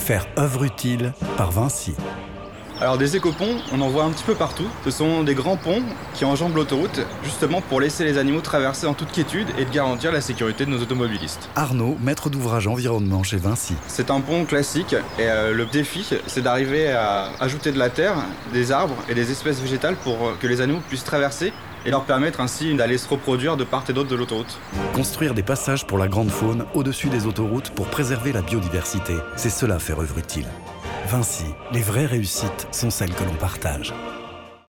Faire œuvre utile par Vinci. Alors des écoponts, on en voit un petit peu partout. Ce sont des grands ponts qui enjambent l'autoroute, justement pour laisser les animaux traverser en toute quiétude et de garantir la sécurité de nos automobilistes. Arnaud, maître d'ouvrage environnement chez Vinci. C'est un pont classique et le défi, c'est d'arriver à ajouter de la terre, des arbres et des espèces végétales pour que les animaux puissent traverser et leur permettre ainsi d'aller se reproduire de part et d'autre de l'autoroute. Construire des passages pour la grande faune au-dessus des autoroutes pour préserver la biodiversité, c'est cela faire œuvre utile. Vinci, les vraies réussites sont celles que l'on partage.